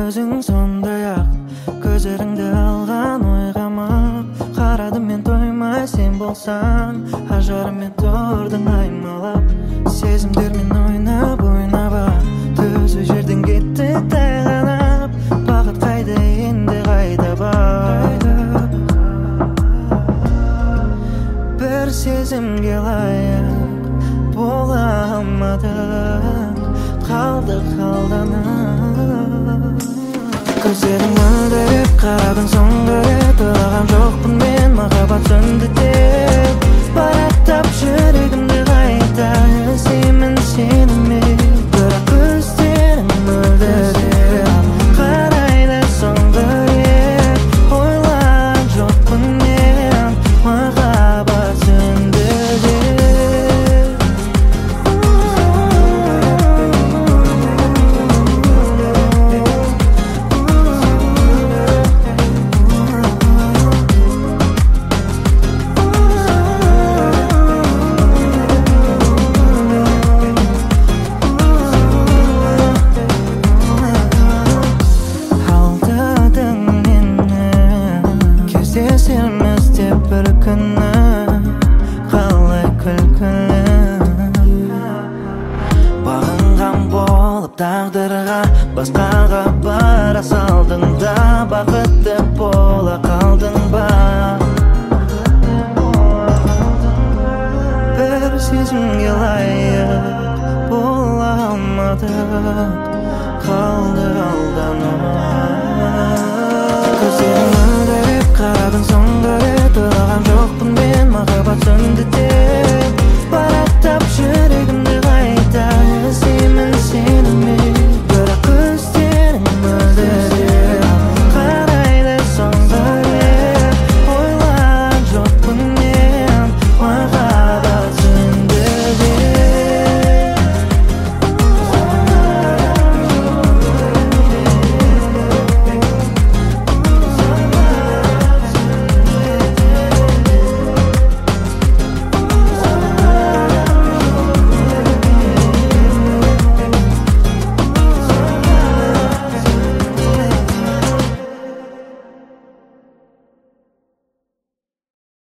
өзің сондай-ақ көздеріңді алған ойғамақ қарадым мен тоймай сен болсаң ажарымен тұрдың аймалап сезімдермен ойнап төзу жерден кеттік тайғанап бақыт қайда енді қайда бар бір сезімге лайық бола алмадық қалдық алданып көздерің мөлдіреп қарадың соң